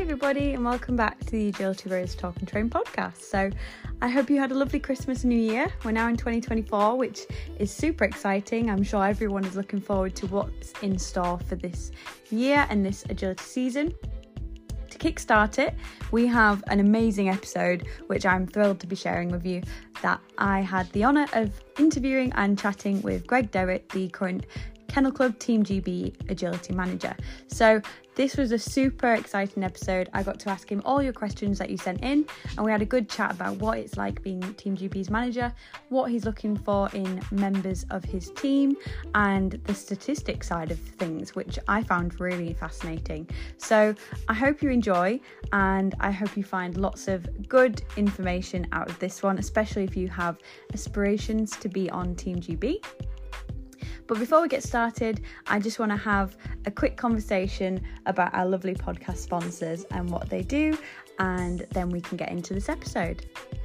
everybody, and welcome back to the Agility Bros Talk and Train podcast. So I hope you had a lovely Christmas and New Year. We're now in 2024, which is super exciting. I'm sure everyone is looking forward to what's in store for this year and this agility season. To kickstart it, we have an amazing episode which I'm thrilled to be sharing with you, that I had the honour of interviewing and chatting with Greg Derritt, the current Kennel Club Team GB Agility Manager. So this was a super exciting episode. I got to ask him all your questions that you sent in, and we had a good chat about what it's like being Team GB's manager, what he's looking for in members of his team, and the statistics side of things, which I found really fascinating. So I hope you enjoy, and I hope you find lots of good information out of this one, especially if you have aspirations to be on Team GB. But before we get started, I just want to have a quick conversation about our lovely podcast sponsors and what they do, and then we can get into this episode.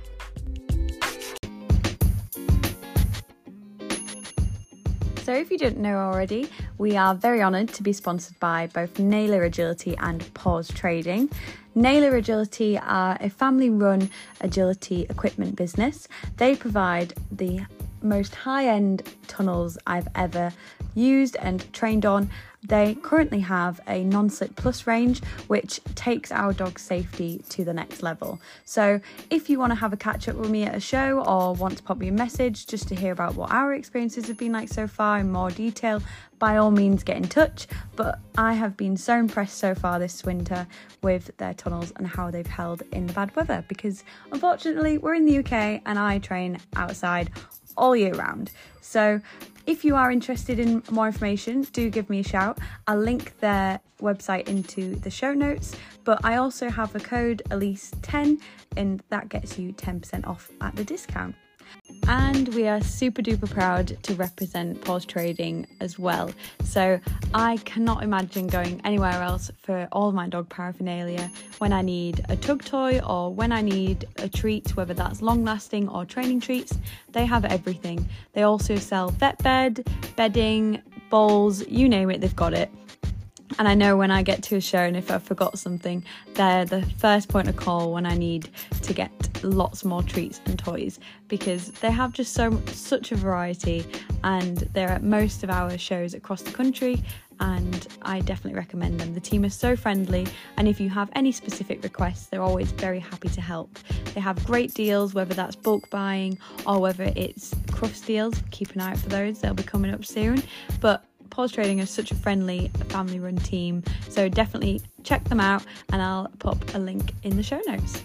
So if you didn't know already, we are very honoured to be sponsored by both Naylor Agility and Pause Trading. Naylor Agility are a family-run agility equipment business. They provide the most high-end tunnels I've ever used and trained on. They currently have a non-slip plus range, which takes our dog's safety to the next level. So if you want to have a catch up with me at a show, or want to pop me a message just to hear about what our experiences have been like so far in more detail, by all means get in touch. But I have been so impressed so far this winter with their tunnels and how they've held in the bad weather, because unfortunately we're in the UK and I train outside all year round. So if you are interested in more information, do give me a shout. I'll link their website into the show notes, but I also have a code Elise10, and that gets you 10% off at the discount. And we are super duper proud to represent Pause Trading as well. So I cannot imagine going anywhere else for all my dog paraphernalia when I need a tug toy or when I need a treat, whether that's long lasting or training treats. They have everything. They also sell vet bed, bedding, bowls, you name it, they've got it. And I know when I get to a show and if I forgot something, they're the first point of call when I need to get lots more treats and toys, because they have just such a variety, and they're at most of our shows across the country, and I definitely recommend them. The team is so friendly, and if you have any specific requests, they're always very happy to help. They have great deals, whether that's bulk buying or whether it's Crufts deals. Keep an eye out for those, they'll be coming up soon. But Pause Trading is such a friendly family-run team, so definitely check them out, and I'll pop a link in the show notes.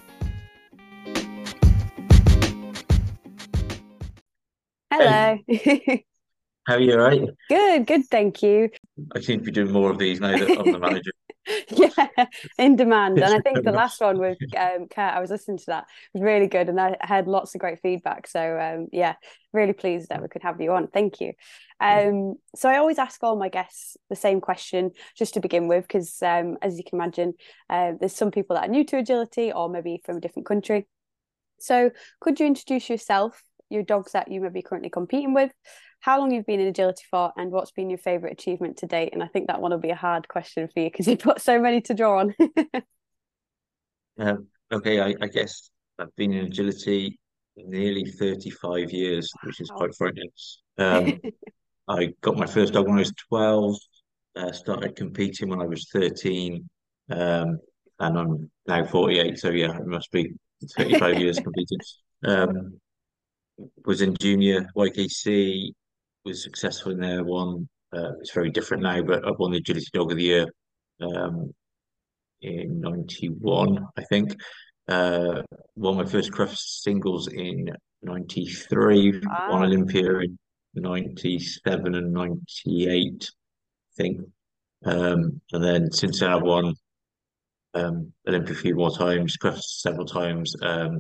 Hello. Hey, how are you, all right? Good, thank you. I seem to be doing more of these now that I'm the manager. Yeah, in demand. And I think the last one with Kurt, I was listening to that, was really good, and I had lots of great feedback. So yeah, really pleased that we could have you on. Thank you. So I always ask all my guests the same question just to begin with, because as you can imagine, there's some people that are new to agility or maybe from a different country. So could you introduce yourself, your dogs that you may be currently competing with, how long you've been in agility for, and what's been your favourite achievement to date? And I think that one will be a hard question for you because you've got so many to draw on. Okay, I guess I've been in agility nearly 35 years, which is quite frightening. I got my first dog when I was 12, started competing when I was 13, and I'm now 48, so yeah, it must be 35 years competing. Was in junior YKC, was successful in there, won, it's very different now, but I won the Agility Dog of the Year in 91, I think. Won my first Crufts singles in 93, won Wow. Olympia in 97 and 98, I think. And then since then I've won Olympia a few more times, Crufts several times,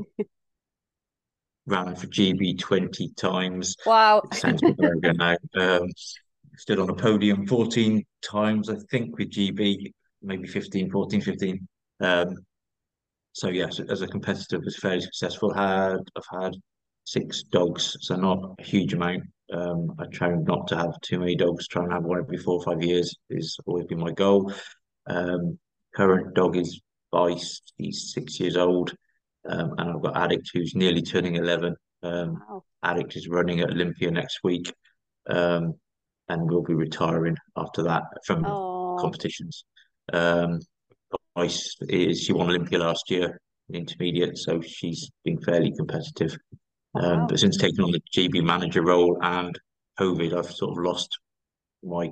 ran for GB 20 times. Wow. It sounds a bit arrogant now. Stood on a podium 14 times, I think, with GB, maybe 15, 14, 15. So yes, as a competitor, was fairly successful. I've had 6 dogs, so not a huge amount. I try not to have too many dogs. Try and have one every 4 or 5 years is always been my goal. Current dog is Vice, he's 6 years old, and I've got Addict who's nearly turning 11. Wow. Addict is running at Olympia next week, um, and will be retiring after that from Oh, competitions. Um, Vice is she won Olympia last year in intermediate, so she's been fairly competitive. wow. But since taking on the GB manager role and COVID, I've sort of lost my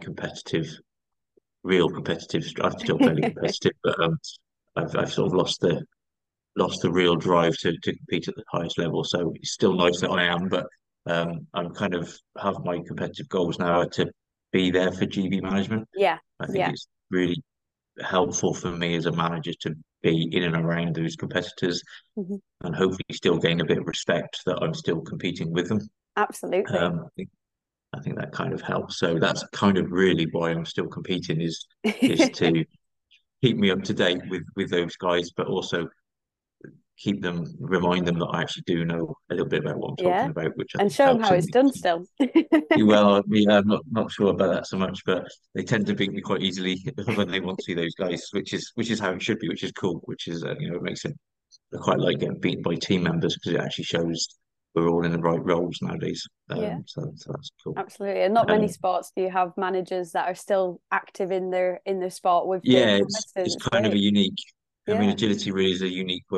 real competitive. I'm still fairly competitive, but I've sort of lost the real drive to compete at the highest level. So it's still nice that I am, but I'm kind of have my competitive goals now are to be there for GB management. Yeah, I think yeah. it's really helpful for me as a manager to be in and around those competitors Mhm. and hopefully still gain a bit of respect that I'm still competing with them. Absolutely. I think that kind of helps. So that's kind of really why I'm still competing is to keep me up to date with those guys, but also remind them that I actually do know a little bit about what I'm Yeah. talking about, which I And think show them helps how them. it's done still. Well, yeah, I'm not sure about that so much, but they tend to beat me quite easily when they want to see those guys, which is how it should be, which is cool, which is it makes it I quite like getting beaten by team members because it actually shows we're all in the right roles nowadays. Yeah, So that's cool. absolutely. And not many Um, sports do you have managers that are still active in their sport with the yeah, competitors. it's It's kind of a great. unique. I mean, Yeah, agility really is a unique where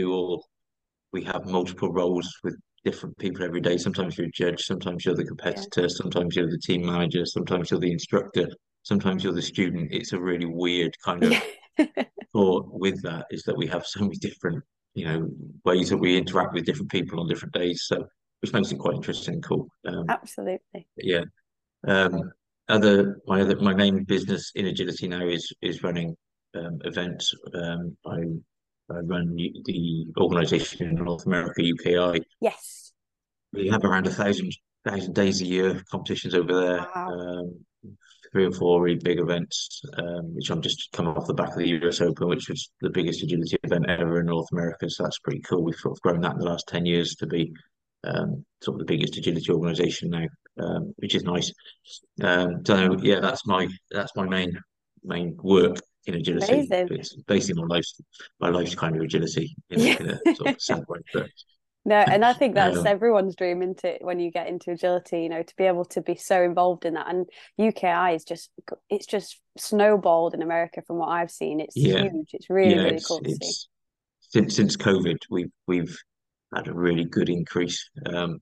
we have multiple roles with different people every day. Sometimes you're a judge, sometimes you're the yeah. competitor, sometimes you're the team manager, sometimes you're the instructor, sometimes you're the student. It's a really weird kind of Yeah. thought with that is that we have so many different, ways that we interact with different people on different days. So which makes it quite interesting and cool. Absolutely. But yeah. Um, my main business in agility now is running events. I run the organisation in North America, UKI. Yes. We have around a thousand days a year competitions over there. Wow. 3 or 4 really big events, which I'm just coming off the back of the US Open, which was the biggest agility event ever in North America. So that's pretty cool. We've sort of grown that in the last 10 years to be sort of the biggest agility organisation now, which is nice. So yeah, that's my main work in agility. Amazing. It's basically my life's kind of agility in Yeah. in a sort of sad way, but No, and I think that's um, everyone's dream, isn't it? When you get into agility, to be able to be so involved in that. And UKI is just snowballed in America from what I've seen. It's yeah, huge. It's really, yeah, really it's cool to see. it's since COVID, we've had a really good increase.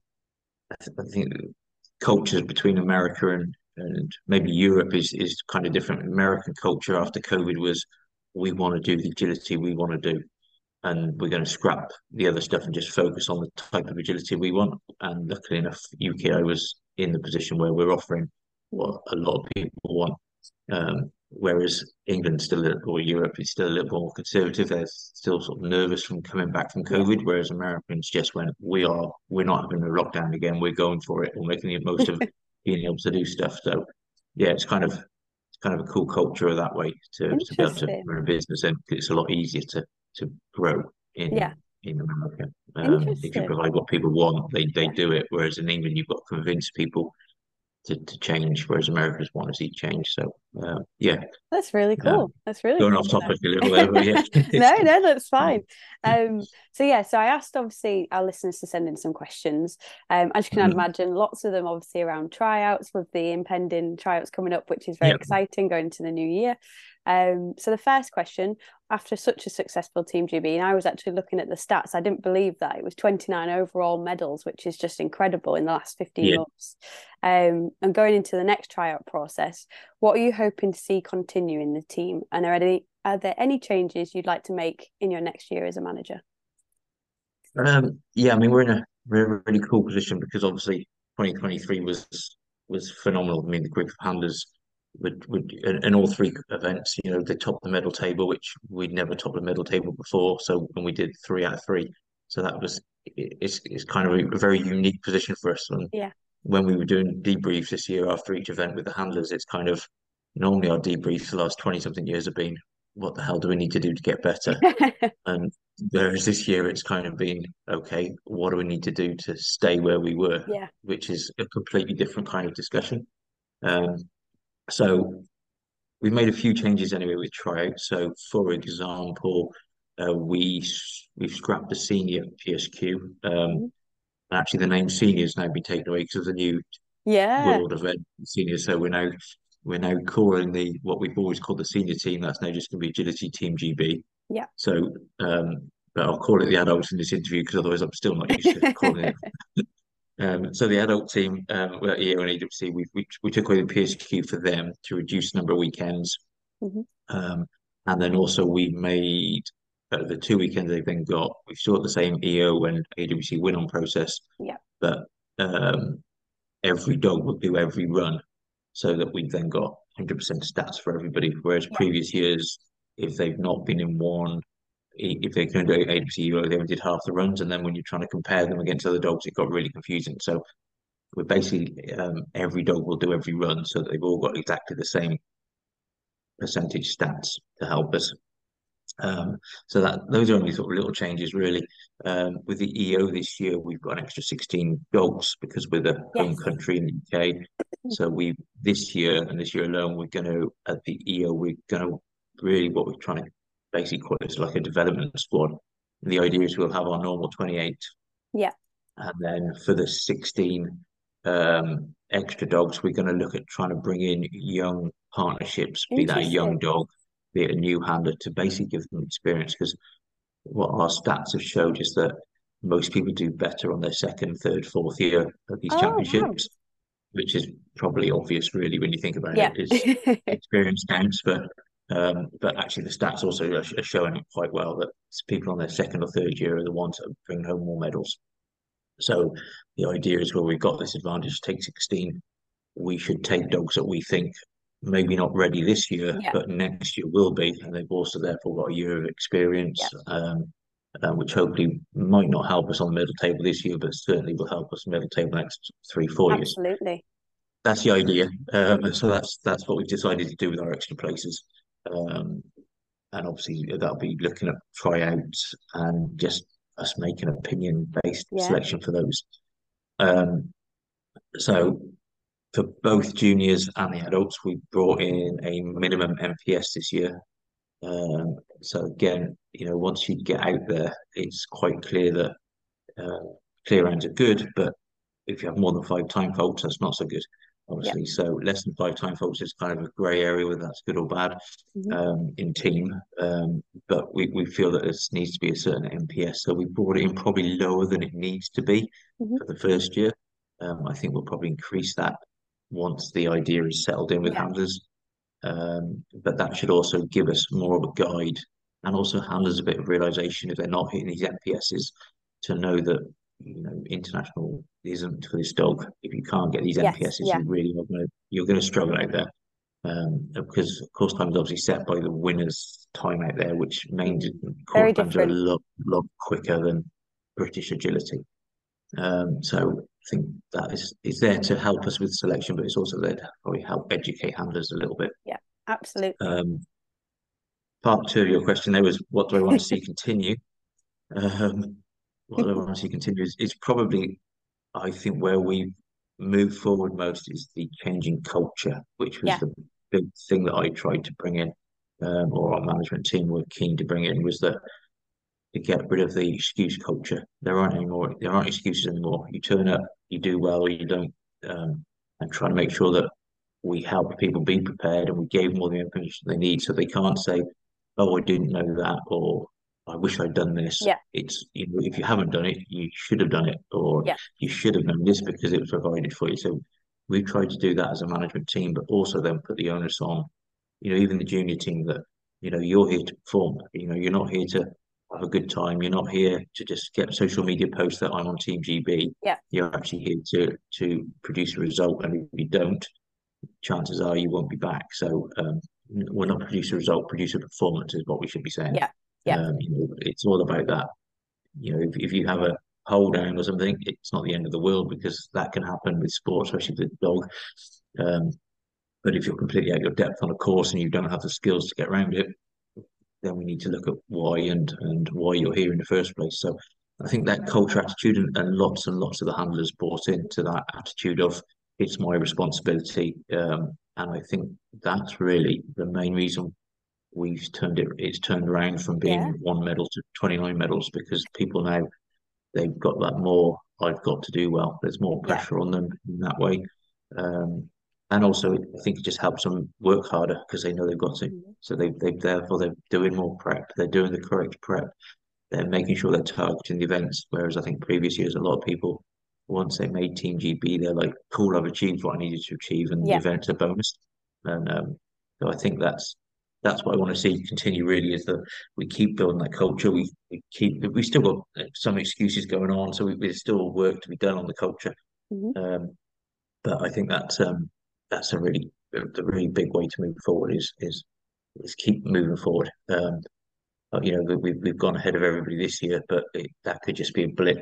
I think cultures between America and maybe Europe is kind of different. American culture after COVID was we want to do the agility we want to do, and we're going to scrap the other stuff and just focus on the type of agility we want. And luckily enough, UKI was in the position where we're offering Mhm. what a lot of people want. Whereas England or Europe is still a little more conservative. They're still sort of nervous from coming back from Yeah. COVID, whereas Americans just went, we're not having a lockdown again. We're going for it. We're making the most of being able to do stuff. So yeah, it's kind of a cool culture that way to be able to Interesting. run a business, and it's a lot easier to grow Yeah. in America. If you Interesting. provide what people want, they Yeah. do it. Whereas in England, you've got to convince people to change, whereas Americans want to see change. So yeah, That's really cool. um, That's really going cool off to know. topic a little there, but yeah, No, no, that's fine. So yeah, so I asked obviously our listeners to send in some questions. As you can Mhm. imagine, lots of them obviously around tryouts with the impending tryouts coming up, which is very Yeah. exciting going into the new year. So the first question, after such a successful Team GB, and I was actually looking at the stats, I didn't believe that it was 29 overall medals, which is just incredible in the last 15 Yeah. months. And going into the next tryout process, what are you hoping to see continue in the team? And are there any changes you'd like to make in your next year as a manager? Yeah, I mean, we're in a really, really cool position because obviously 2023 was phenomenal. I mean, the group of handlers would in all three events, they topped the medal table, which we'd never topped the medal table before. So when we did 3 out of 3, so it's kind of a very unique position for us. And Yeah. when we were doing debriefs this year after each event with the handlers, it's kind of normally our debriefs the last 20 something years have been, what the hell do we need to do to get better? And whereas this year it's kind of been, okay, what do we need to do to stay where we were, Yeah. which is a completely different kind of discussion. Um, so we've made a few changes anyway with tryout. So, for example, we've scrapped the senior PSQ. Mhm. Actually, the name senior has now been taken away because of the new Yeah. world of senior. So we're now calling the what we've always called the senior team. That's now just going to be Agility Team GB. Yeah. So, but I'll call it the adults in this interview because otherwise I'm still not used to calling it. So the adult team, well, here in AWC, we took away the PSQ for them to reduce the number of weekends. Mhm. Um, and then also we made the 2 weekends they've then got. We've still got the same EO and AWC win on process, Yeah. but um, every dog will do every run so that we've then got 100% stats for everybody. Whereas Yeah. previous years, if they've not been in one, if they couldn't do AWC, they only did half the runs. And then when you're trying to compare them against other dogs, it got really confusing. So we're basically every dog will do every run so that they've all got exactly the same percentage stats to help us. So that those are only sort of little changes really. With the EO this year, we've got an extra 16 dogs because we're the home Yes. country in the UK. So we this year and this year alone, we're going to at the EO, we're going to really what we're trying to basically call it is like a development squad. And the idea is we'll have our normal 28, Yeah. and then for the 16 extra dogs, we're going to look at trying to bring in young partnerships, be that a young Interesting. dog, be it a new handler, to basically give them experience. Because what our stats have showed is that most people do better on their second, third, fourth year of these Oh, wow. championships, which is probably obvious, really, when you think about it. Yeah. Is experience counts, but actually the stats also are showing it quite well that people on their second or third year are the ones that bring home more medals. So the idea is where we've got this advantage, take 16, we should take dogs that we think maybe not ready this year, Yeah. but next year will be, and they've also therefore got a year of Yeah. experience, which hopefully might not help us on the middle table this year, but certainly will help us middle table next 3, 4 years. Absolutely. That's the idea. So that's what we've decided to do with our extra places. Um, and obviously that'll be looking at tryouts and just us making opinion based Yeah. selection for those. Um, so for both juniors and the adults, we brought in a minimum MPS this year. So again, once you get out there, it's quite clear that uh, clear rounds are good, but if you have more than 5 time faults, that's not so good, Yeah. obviously. So less than 5 time faults is kind of a grey area, whether that's good or bad Mhm. in team. But we feel that this needs to be a certain MPS. So we brought it in probably lower than it needs to be Mhm. for the first year. I think we'll probably increase that once the idea is settled in with Yeah. handlers. But that should also give us more of a guide and also handlers a bit of realization if they're not hitting these MPSs to know that international isn't for this dog. If you can't get these Yes. MPSs, Yeah. you're going to struggle out there. Because of course time is obviously set by the winner's time out there, which means Mm. course Very times are a different. lot quicker than British agility. So I think that is there to help us with selection, but it's also there to probably help educate handlers a little bit. Yeah. Absolutely. Um, Part two of your question there was, what do I want to see continue? Um, what do I want to see continue is probably, I think, where we move forward most is the changing culture, which was Yeah. the big thing that I tried to bring in, or our management team were keen to bring in, was that to get rid of the excuse culture. There aren't excuses anymore. You turn up, you do well, or you don't, and try to make sure that we help people be prepared and we gave them all the information they need so they can't say, oh, I didn't know that, or I wish I'd done this. Yeah. It's, if you haven't done it, you should have done it, or Yeah. you should have known this because it was provided for you. So we've tried to do that as a management team, but also then put the onus on, even the junior team that, you're here to perform. You're not here to have a good time. You're not here to just get social media posts that I'm on Team GB. Yeah. You're actually here to produce a result, and if you don't, chances are you won't be back. So we're not produce a result, produce a performance is what we should be saying. Yeah. Yeah. It's all about that. If you have a hold down or something, it's not the end of the world because that can happen with sport, especially with the dog. Um, but if you're completely out of your depth on a course and you don't have the skills to get around it, then we need to look at why and why you're here in the first place. So I think that culture attitude and lots of the handlers bought into that attitude of it's my responsibility. And I think that's really the main reason it's turned around from Yeah, being 1 medal to 29 medals, because people now, they've got that more, I've got to do well. There's more yeah. pressure on them in that way. Um, and also, I think it just helps them work harder because they know they've got to. Mhm. So therefore they're doing more prep. They're doing the correct prep. They're making sure they're targeting the events. Whereas I think previous years, a lot of people, once they made Team GB, they're like, cool, I've achieved what I needed to achieve, and the Yeah. events are bonus. And so I think that's what I want to see continue. Really, is that we keep building that culture. We still got some excuses going on, so there's still work to be done on the culture. Mhm. Um, but I think that's a really big way to move forward. Is keep moving forward. We've gone ahead of everybody this year, but that could just be a blip.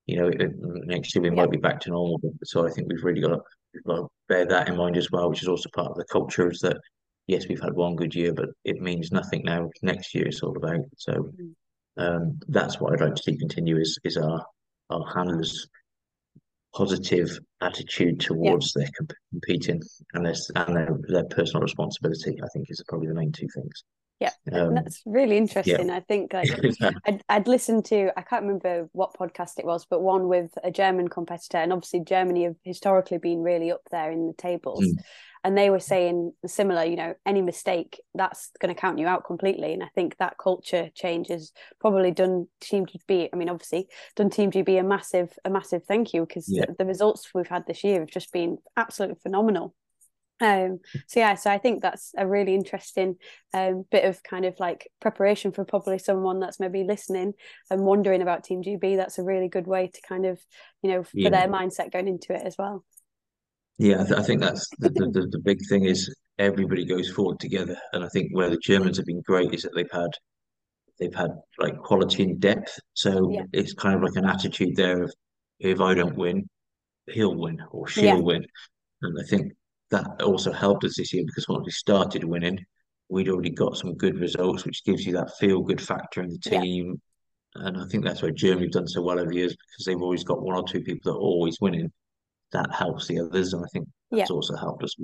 Next year we Yeah. might be back to normal. So I think we've got to bear that in mind as well, which is also part of the culture. Is that yes, we've had one good year, but it means nothing now. Next year it's all about. So Mhm. that's what I'd like to see continue is our handlers' positive attitude Yeah. towards their competing and their personal responsibility. I think is probably the main two things. Yeah, Um, that's really yeah. interesting. I think like I'd listened to, I can't remember what podcast it was, but one with a German competitor, and obviously Germany have historically been really up there in the tables. Mm. And they were saying similar, any mistake that's going to count you out completely. And I think that culture change has probably done Team GB. I mean, obviously done Team GB a massive thank you, because Yeah, the results we've had this year have just been absolutely phenomenal. So I think that's a really interesting bit of kind of like preparation for probably someone that's maybe listening and wondering about Team GB. That's a really good way to kind of, for yeah, their mindset going into it as well. yeah. I think that's the big thing is everybody goes forward together, and I think where the Germans have been great is that they've had like quality and depth. So Yeah, it's kind of like an attitude there of if I don't win, he'll win or yeah, she'll win, and I think that also helped us this year because once we started winning, we'd already got some good results, which gives you that feel good factor in the yeah, team. And I think that's why Germany have done so well over the years because they've always got one or two people that are always winning. That helps the others, and I think yeah. that's also helped us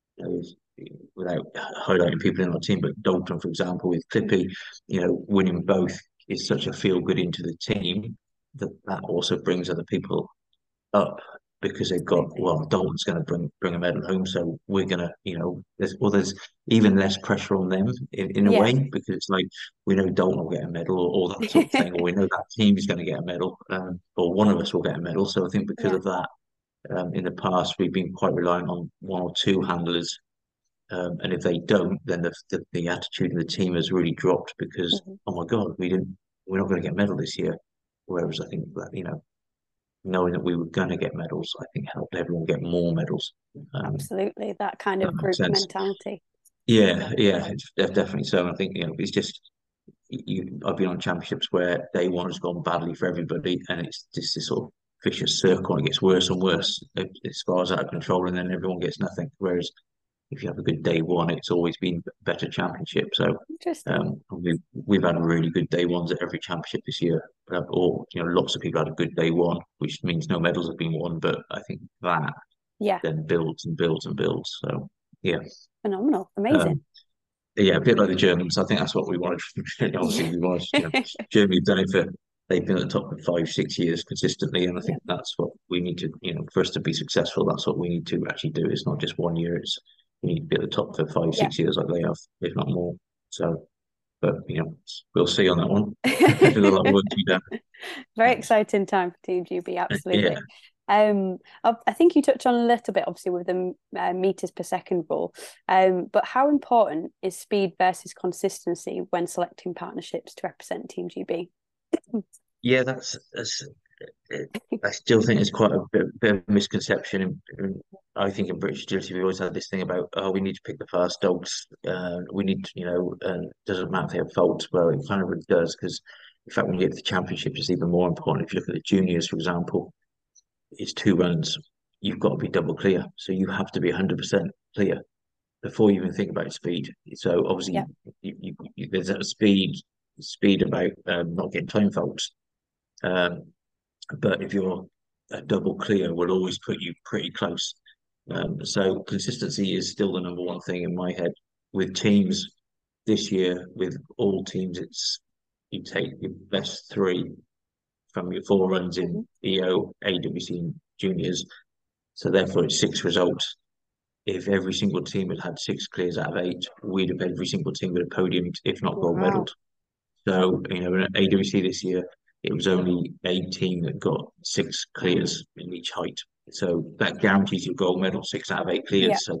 without highlighting people in our team. But Dalton, for example, with Clippy, winning both is such a feel good into the team that also brings other people up because they've got, Absolutely. well, Dalton's going to bring a medal home, so we're going to, there's even less pressure on them in a Yeah, way because it's like we know Dalton will get a medal or that sort of thing, or we know that team is going to get a medal, or one of us will get a medal. So I think because yeah. of that, in the past we've been quite reliant on one or two handlers, and if they don't, then the attitude of the team has really dropped because Mhm. oh my God, we're not going to get a medal this year. Whereas I think that knowing that we were going to get medals, I think helped everyone get more medals. Absolutely. That kind That of makes group sense. mentality. Yeah, yeah, definitely so. And I think it's just I've been on championships where day one has gone badly for everybody, and it's just this sort of vicious circle, and it gets worse and worse as far as out of control, and then everyone gets nothing. Whereas if you have a good day one, it's always been a better championship. So Interesting. we've had really good day ones at every championship this year. Or lots of people had a good day one, which means no medals have been won. But I think that Yeah. then builds and builds and builds. So yeah, Phenomenal. Amazing. um, yeah, a bit like the Germans. I think that's what we wanted. Yeah. Obviously, we wanted. Germany have done it for. They've been at the top for 5, 6 years consistently, and I Yeah. think that's what we need to. For us to be successful, that's what we need to actually do. It's not just one year. It's we need to be at the top for five, Yeah. 6 years like they have, if not more. So, but we'll see on that one. There's a lot of work to be done. Very exciting time for Team GB, Yeah, absolutely. I think you touched on a little bit, obviously, with the meters per second rule. But how important is speed versus consistency when selecting partnerships to represent Team GB? yeah, that's I still think it's quite a bit of misconception. I think in British agility, we always had this thing about, oh, we need to pick the fast dogs. We need to, and it doesn't matter if they have faults. Well, it kind of really does because, in fact, when you get to the championship, it's even more important. If you look at the juniors, for example, it's 2 runs. You've got to be double clear. So you have to be 100% clear before you even think about speed. So Yeah. obviously, there's a speed about not getting time faults. Um, but if you're a double clear, will always put you pretty close. So consistency is still the number one thing in my head. With teams this year, with all teams, it's you take your best three from your four runs Hmm. in EO, AWC, and juniors. So therefore, it's six results. If every single team had had six clears out of eight, we'd have every single team with a podium, if not gold Wow. medaled. So, in AWC this year, it was only a team that got six clears in each height. So that guarantees you a gold medal, six out of eight Yeah. clears. So,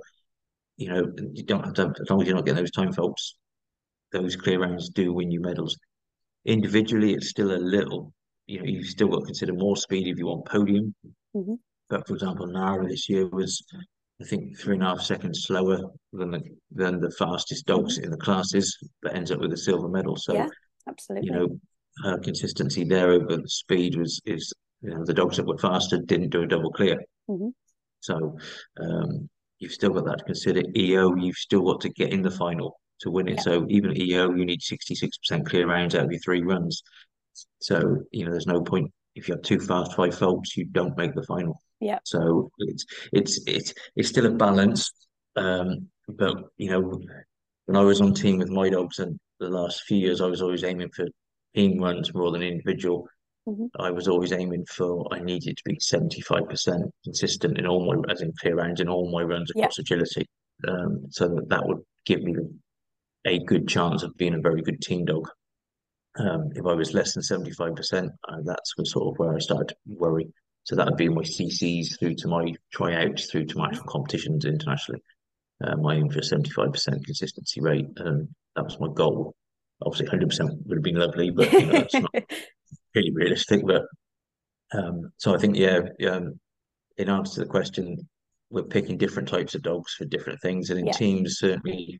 you don't have to, as long as you're not getting those time faults, those clear rounds do win you medals. Individually, it's still a little, you've still got to consider more speed if you want podium. Hmm. But for example, Nara this year was, I think, 3.5 seconds slower than the fastest Hmm. dogs in the classes, but ends up with a silver medal. So, Yeah, you absolutely. know, her consistency there over the speed is the dogs that were faster didn't do a double clear. Hmm. So you've still got that to consider. EO, you've still got to get in the final to win it. Yeah. So even at EO, you need 66% clear rounds out of your three runs. So, there's no point if you have two fast five faults, you don't make the final. Yeah. So it's still a balance. But when I was on team with my dogs and the last few years, I was always aiming for team runs more than individual. Hmm. I was always aiming for I needed to be 75% consistent in all my as in clear rounds in all my runs Yeah. across agility. So that would give me a good chance of being a very good team dog. If I was less than 75%, that's sort of where I started to worry. So that would be my CCs through to my tryouts, through to my Hmm. actual competitions internationally. My aim for a 75% consistency rate, and that was my goal. Obviously, 100% would have been lovely, but that's not really realistic. But so I think, yeah, in answer to the question, we're picking different types of dogs for different things, and in Yeah. teams, certainly,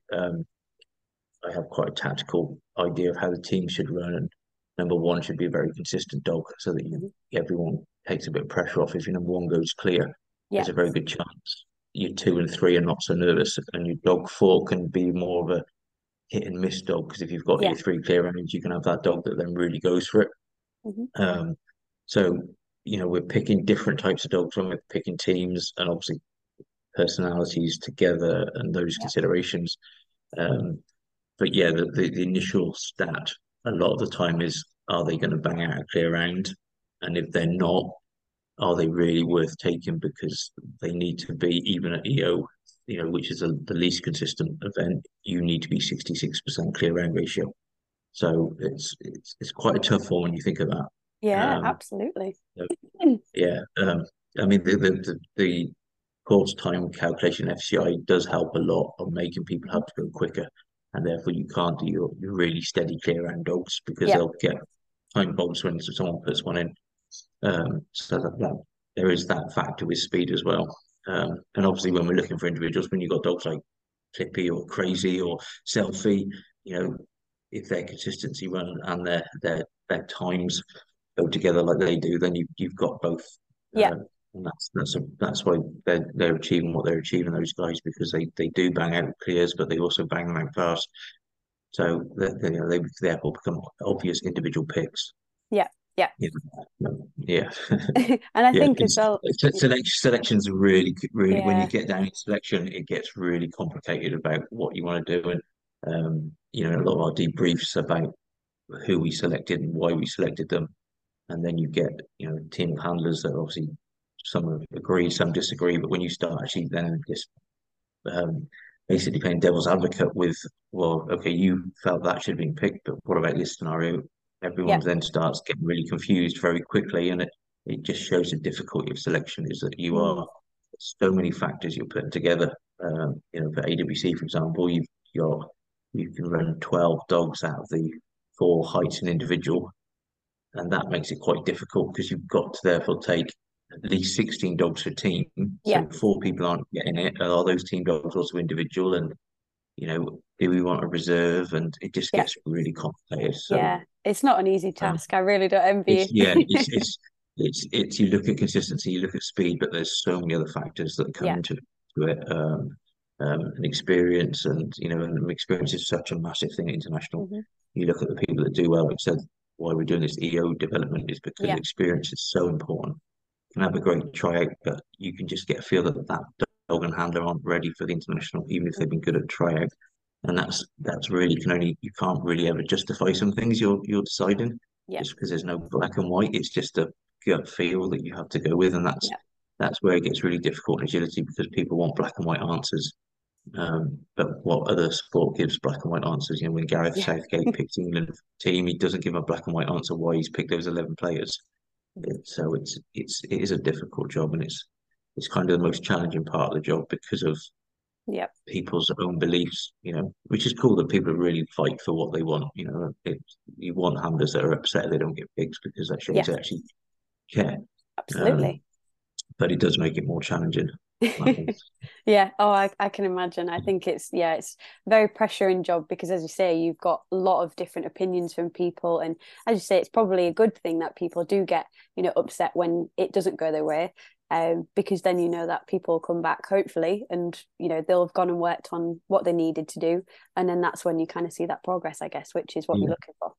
I have quite a tactical idea of how the team should run. And number one should be a very consistent dog, so that Hmm. everyone takes a bit of pressure off. If your number one goes clear, Yeah. there's a very good chance your two and three are not so nervous, and your dog four can be more of a hit and miss dog because if you've got Yeah. your three clear rounds, you can have that dog that then really goes for it. Hmm. Um, so we're picking different types of dogs when we're picking teams, and obviously personalities together and those Yeah. considerations. Um, but yeah, the initial stat a lot of the time is are they going to bang out a clear round? And if they're not, are they really worth taking because they need to be even at EO, which is the least consistent event, you need to be 66% clear round ratio. So it's quite a tough one when you think of that. Yeah, Um, absolutely. so, yeah, I mean the course time calculation FCI does help a lot on making people Mhm. have to go quicker, and therefore you can't do your really steady clear round dogs because Yeah. they'll get time bombs when someone puts one in. So that there is that factor with speed as well. And obviously when we're looking for individuals, when you've got dogs like Clippy or Crazy or Selfie, you know, if their consistency run and their times go together like they do, then you've got both. Yeah. And that's why they're achieving what they're achieving, those guys, because they do bang out clears, but they also bang them out fast. So they therefore become obvious individual picks. Yeah. Yeah. Yeah. And I Yeah, think as well, selection's really when you yeah. get down in selection, it gets really complicated about what you want to do, and a lot of our debriefs about who we selected and why we selected them, and then you get a team of handlers that obviously some agree, some disagree, but when you start actually then just um, basically playing devil's advocate with, well, okay, you felt that should have been picked, but what about this scenario? Everyone Yeah. then starts getting really confused very quickly, and it just shows the difficulty of selection is that you Mm. are so many factors you're putting together. For AWC, for example, you can run 12 dogs out of the four heights an individual, and that makes it quite difficult because you've got to therefore take at least 16 dogs per team. Yeah. So four people aren't getting it. Are those team dogs also individual? And do we want a reserve? And it just Yeah. gets really complicated. So Yeah. It's not an easy um, task. I really don't it's envy yeah, you. it's you look at consistency, you look at speed, but there's so many other factors that come Yeah. into to it. And experience, and experience is such a massive thing at international. Hmm. You look at the people that do well. It said why we're doing this EO development is because Yeah. experience is so important. You can have a great tryout, but you can just get a feel that dog and handler aren't ready for the international, even if they've been good at tryout. And that's really you can't really ever justify some things you're deciding Yeah. just because there's no black and white. It's just a gut feel that you have to go with, and Yeah. that's where it gets really difficult in agility because people want black and white answers. But what other sport gives black and white answers? You know, when Gareth Yeah. Southgate picked England team, he doesn't give a black and white answer why he's picked those 11 players. So it is a difficult job, and it's kind of the most challenging part of the job because of Yeah. people's own beliefs. You know, which is cool that people really fight for what they want. You know, you want handlers that are upset they don't get picks because that shows Yeah. they actually care. Absolutely. But it does make it more challenging, I think. Yeah. Oh, I can imagine. I think it's a very pressuring job because, as you say, you've got a lot of different opinions from people, and as you say, it's probably a good thing that people do get, upset when it doesn't go their way, because then you know that people will come back hopefully, and they'll have gone and worked on what they needed to do, and then that's when you kind of see that progress, I guess, which is what Yeah. you're looking for.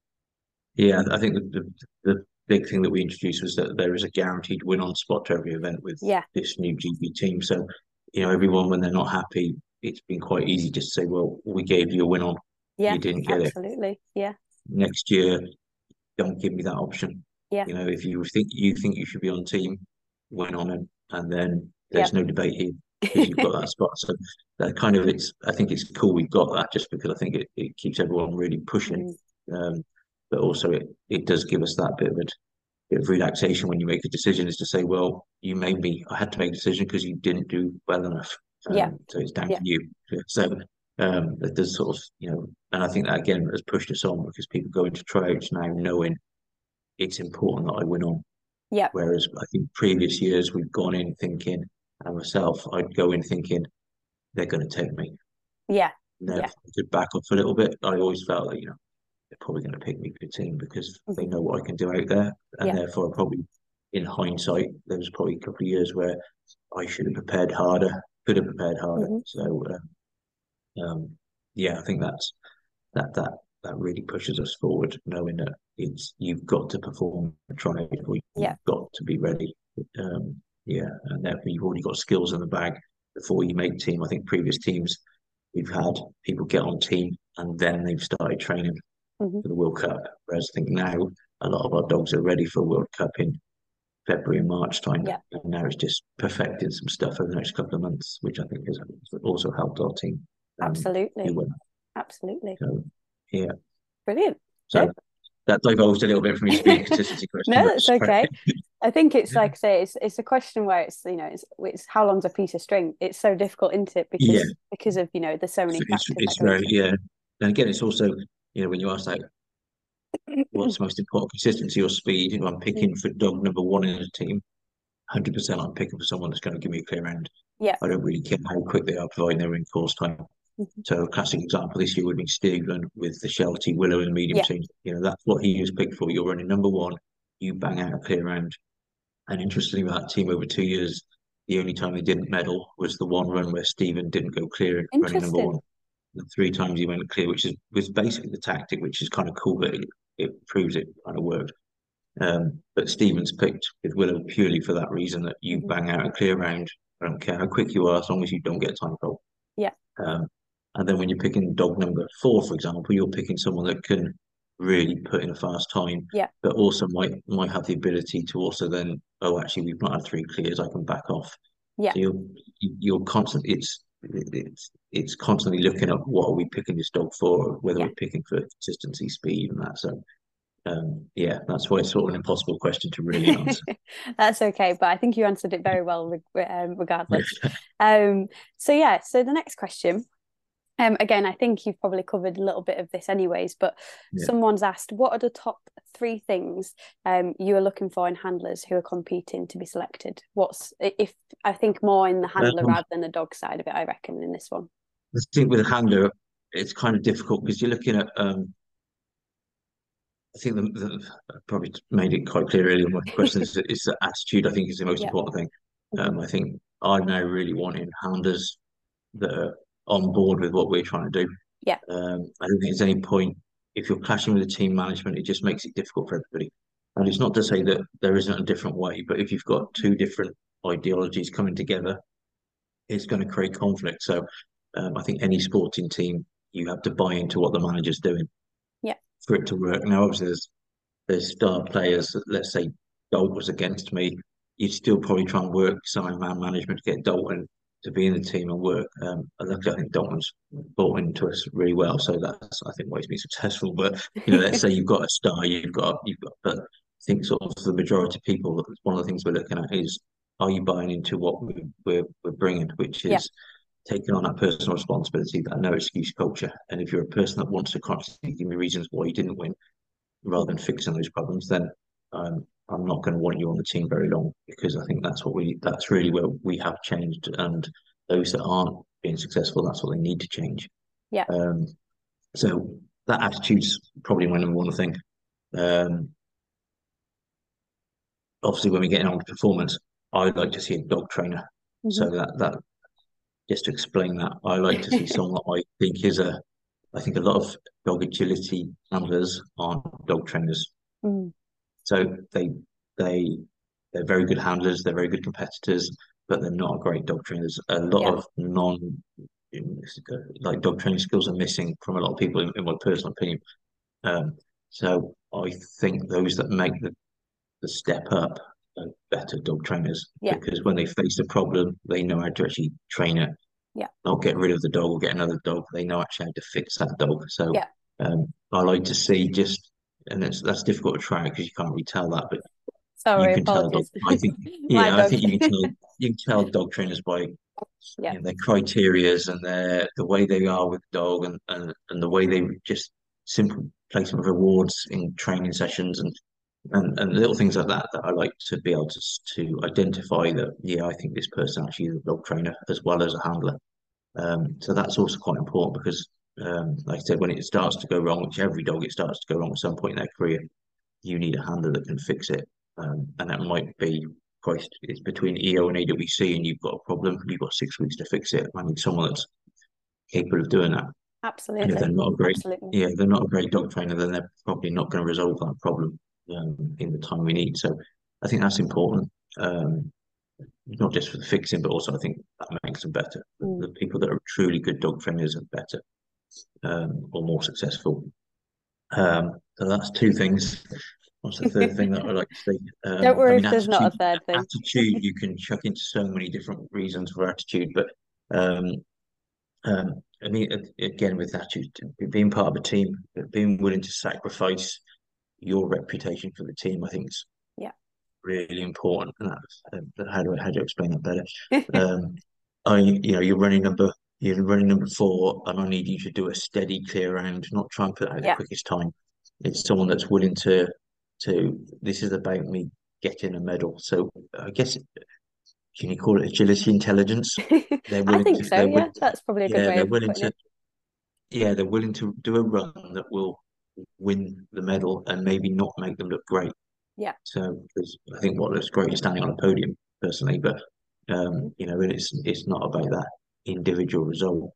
Yeah, I think the big thing that we introduced was that there is a guaranteed win on spot to every event with Yeah. this new GB team. So, everyone when they're not happy, it's been quite easy just to say, well, we gave you a win on, Yeah. you didn't get it. Absolutely. Yeah. Next year, don't give me that option. Yeah. If you think you should be on team, win on it, and then Yeah. there's no debate here because you've got that spot. So that kind of I think it's cool we've got that just because I think it keeps everyone really pushing. But also it does give us that bit of relaxation when you make a decision is to say, well, I had to make a decision because you didn't do well enough. Yeah. So it's down Yeah. to you. So it does sort of, and I think that again has pushed us on because people go into tryouts now knowing it's important that I win on. Yeah. Whereas I think previous years we've gone in thinking, and myself, I'd go in thinking they're going to take me. Yeah. Now, Yeah. if I could back off a little bit, I always felt that, they're probably going to pick me for the team because they know what I can do out there. And Yeah. therefore, probably in hindsight, there was probably a couple of years where I should have prepared harder, could have prepared harder. So, yeah, I think that really pushes us forward, knowing that you've got to perform a trial, Yeah. you've got to be ready. Yeah, and therefore you've already got skills in the bag before you make team. I think previous teams we've had people get on team and then they've started training for the World Cup. Whereas I think now a lot of our dogs are ready for World Cup in February and March time. Yeah. And now it's just perfecting some stuff over the next couple of months, which I think has also helped our team. Absolutely. Do well. Absolutely. So, yeah. Brilliant. So No. that divulged a little bit from your speed consistency question. No, that's okay. I think it's like I say, it's a question where it's how long's a piece of string? It's so difficult, isn't it? Because of there's so many factors It's that go very, into it. yeah. And again, it's also, when you ask like what's the most important, consistency or speed, if I'm picking for dog number one in a team, 100% I'm picking for someone that's going to give me a clear end. Yeah. I don't really care how quick they are providing they're in course time. So a classic example this year would be Stephen with the Sheltie Willow in the medium Yeah. team. That's what he was picked for. You're running number one, you bang out a clear round. And interestingly, with that team over 2 years, the only time they didn't medal was the one run where Stephen didn't go clear running number Interesting. one. The 3 times he went clear, which was basically the tactic, which is kind of cool, but it proves it kind of worked. But Stephen's picked with Willow purely for that reason that you bang out a clear round. I don't care how quick you are, as long as you don't get time fault. Yeah. And then when you're picking dog number 4, for example, you're picking someone that can really put in a fast time, Yeah. but also might have the ability to also then, oh, actually, we've not had 3 clears, I can back off. Yeah. So you're constantly it's constantly looking at what are we picking this dog for, whether Yeah. we're picking for consistency, speed, and that. So yeah, that's why it's sort of an impossible question to really answer. That's okay, but I think you answered it very well, regardless. So the next question. Again, I think you've probably covered a little bit of this anyways, but Yeah. someone's asked, what are the top 3 things you are looking for in handlers who are competing to be selected? If I think more in the handler rather than the dog side of it, I reckon, in this one. I think with a handler, it's kind of difficult because you're looking at. I think I probably made it quite clear earlier in my question is the attitude. I think is the most Yeah. important thing. I think I'm now really wanting handlers that are on board with what we're trying to do. Yeah. I don't think there's any point if you're clashing with the team management, it just makes it difficult for everybody. And it's not to say that there isn't a different way, but if you've got 2 different ideologies coming together, it's going to create conflict. So I think any sporting team, you have to buy into what the manager's doing Yeah. for it to work. Now, obviously, there's star players that, let's say Dolt was against me, you'd still probably try and work some man management to get Dalton to be in the team and work. Luckily, I think Dalton's bought into us really well, so that's I think why he's been successful. But let's say you've got a star, but I think sort of the majority of people, one of the things we're looking at is, are you buying into what we're bringing, which Yeah. is taking on that personal responsibility, that no excuse culture. And if you're a person that wants to constantly give me reasons why you didn't win, rather than fixing those problems, then I'm not going to want you on the team very long, because I think that's really where we have changed. And those that aren't being successful, that's what they need to change. Yeah. So that attitude's probably my number one thing. Obviously, when we get on to performance, I'd like to see a dog trainer. So that just to explain that, I like to see someone that I think I think a lot of dog agility handlers aren't dog trainers. So they're very good handlers, they're very good competitors, but they're not great dog trainers. A lot of like dog training skills are missing from a lot of people, in my personal opinion. So I think those that make the step up are better dog trainers, because when they face a problem, they know how to actually train it. Not get rid of the dog or get another dog. They know actually how to fix that dog. So I like to see and that's difficult to track because you can't really tell that, but Sorry, you can tell. apologies. I think, I think you can tell dog trainers by their criterias and the way they are with the dog, and the way they just simple placement of rewards in training sessions, and little things like that I like to be able to identify that, I think this person actually is a dog trainer as well as a handler. So that's also quite important, because like I said, when it starts to go wrong, which every dog, it starts to go wrong at some point in their career, you need a handler that can fix it. And that might be it's between EO and AWC, and you've got a problem, you've got 6 weeks to fix it. I need someone that's capable of doing that. Absolutely. And if they're not a great, Absolutely. they're not a great dog trainer, then they're probably not going to resolve that problem in the time we need. So I think that's important. Not just for the fixing, but also I think that makes them better. The people that are truly good dog trainers are better, or more successful. So that's two things. What's the third thing that I like to say? Don't worry if there's not a third thing. Attitude, you can chuck into so many different reasons for attitude, but I mean, again, with attitude, being part of a team, being willing to sacrifice your reputation for the team, I think is really important. And that's, how do I explain that better? You're running number 4, and I need you to do a steady clear round, not try and put out the quickest time. It's someone that's willing to this is about me getting a medal. So I guess, can you call it agility intelligence? I think so. Yeah, that's probably a good way of putting it. They're willing to do a run that will win the medal and maybe not make them look great. Yeah. So, because I think what looks great is standing on a podium, personally, but it's not about that individual result.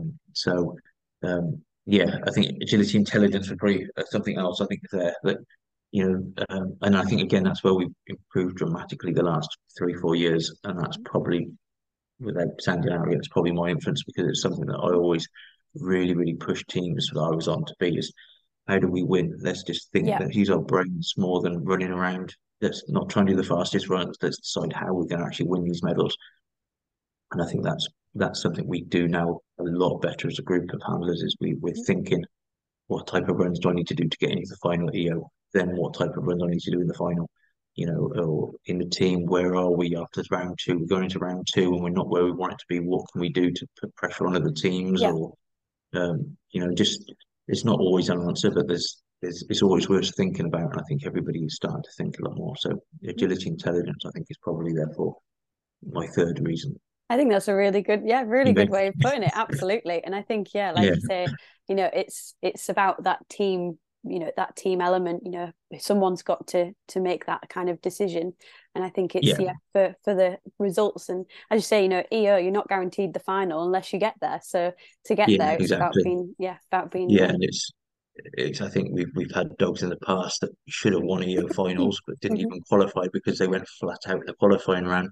I think agility intelligence would be something else. I think there that and I think again that's where we've improved dramatically the last 3-4 years, and that's probably, without sounding arrogant, it's probably my influence, because it's something that I always really, really pushed teams that I was on to be, is how do we win? Let's just think, let's use our brains more than running around. Let's not try and do the fastest runs. Let's decide how we're going to actually win these medals. And I think that's something we do now a lot better as a group of handlers, is we're thinking, what type of runs do I need to do to get into the final EO? Then what type of runs do I need to do in the final? Or in the team, where are we after round 2? We're going into round 2 and we're not where we want it to be. What can we do to put pressure on other teams? Or just, it's not always an answer, but it's always worth thinking about. And I think everybody is starting to think a lot more. So agility intelligence, I think, is probably therefore my third reason. I think that's a really good way of putting it. Absolutely. And I think, like you say, it's about that team, that team element. Someone's got to make that kind of decision. And I think it's for the results. And as you say, EO, you're not guaranteed the final unless you get there. So to get there, it's about being and it's I think we've had dogs in the past that should have won EO finals but didn't even qualify because they went flat out in the qualifying round.